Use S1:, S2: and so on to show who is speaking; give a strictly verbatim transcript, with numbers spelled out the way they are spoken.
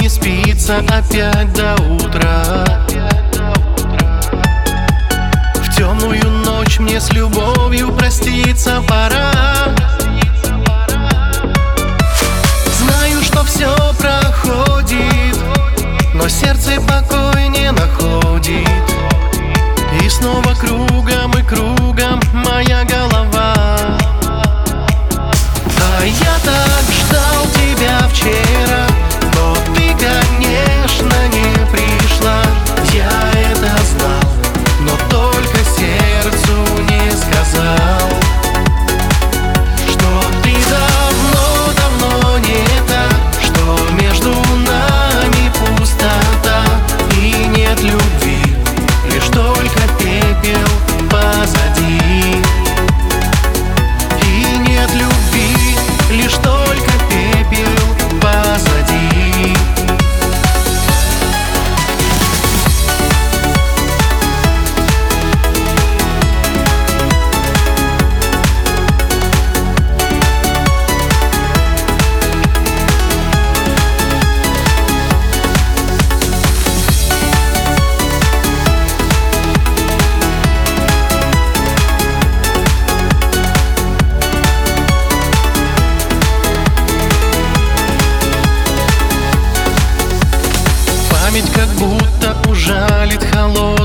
S1: не спится опять до утра. В темную ночь мне с любовью проститься пора. Знаю, что все проходит, но сердце покой не находит. И снова кругом и кругом моя голова. А я так ждал тебя вчера, но ты, конечно, не пришла. Я это знал, но только сердцу не сказал, что ты давно-давно не та, что между нами пустота и нет любви, лишь только пепел позади. И нет любви, лишь только пепел позади. Память как будто ужалит холод.